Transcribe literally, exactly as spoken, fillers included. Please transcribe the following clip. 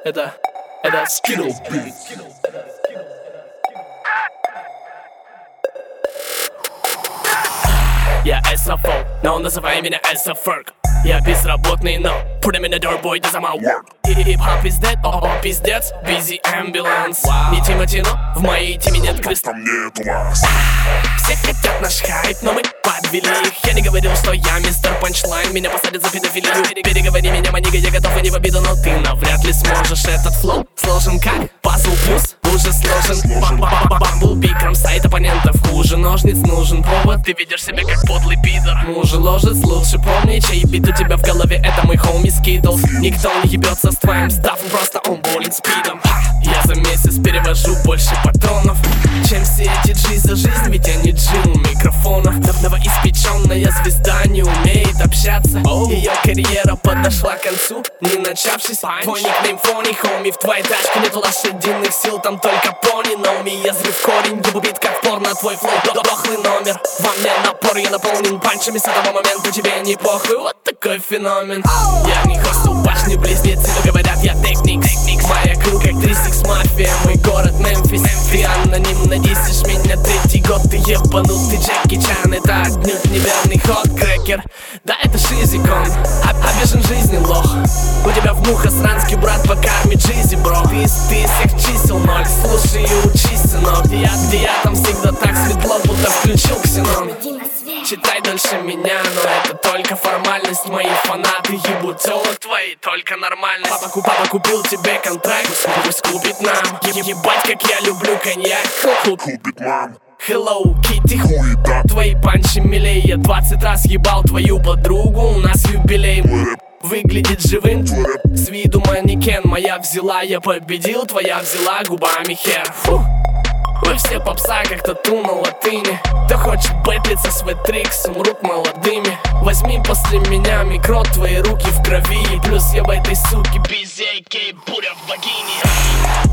это, это Skittles Beat. Я эсэфо, но называй меня эсэферк. Я безработный, но put him in the door, boy, this is my work. Хип-хоп is dead, о, о, пиздец, busy ambulance. wow. Не Тимати, но в моей теме нет крыс. Там нет вас. Все хотят наш хайп, но мы подвели их. Я не говорил, что я мистер панчлайн. Меня посадят за педофилию. Переговори меня, манига, я готов и не в обиду, но ты навряд ли сможешь. Этот флоу сложен как пазл плюс уже сложен. Бамблби кромсает оппонентов хуже ножниц, нужен повод. Ты ведешь себя как подлый пидор. Мужа ложец, лучше помни, чей бит у тебя в голове, это мой хоми Skittles. Никто не ебется с твоим стафом, просто он болен спидом. Я за месяц перевожу больше патронов, чем все эти джи за жизнь, ведь я не джи у микрофона. Новоиспеченная звезда не умеет общаться. Ее карьера подошла к концу, не начавшись. Твой никнейм фони, хоми, в твоей тачке нет лошадиных сил, там только пони. Номи, я зрю в корень, ебу бит как порно, твой флоу дохлый номер. Во мне напор, я наполнен панчами, с этого момента тебе не похуй. Вот такой феномен. Я не хостел, башни близнецы, но говорят я техник. Моя кру как три сикс мафия, мой город Мемфис. Ты анонимно дисишь меня третий год, ты ебанутый Джеки Чан. Это отнюдь неверный ход, крекер. Да это шизикон, обижен жизни лох. У тебя в муха сранский брат по карме Джизи, бро. Ты из всех чисел ноль, слушай и учись, сынок. Где я, где я, там всегда так светло, будто включил ксенон. Читай дальше меня, но это только формальность. Мои фанаты ебут телок твои, только нормально. Папа, папа купил тебе контракт, пусть купит нам. Ебать, как я люблю коньяк. Купит мам. Hello, Kitty, хуета. Твои панчи милей, я двадцать раз ебал твою подругу. У нас юбилей, выглядит живым. С виду манекен, моя взяла, я победил. Твоя взяла губами хер. Фух. Вы все попса, как тату на латыни. Кто хочет бэтлиться с вэтрикс, умрут молодыми. Возьми после меня микро, твои руки в крови. Плюс я в этой суке безейке, буря в вагине.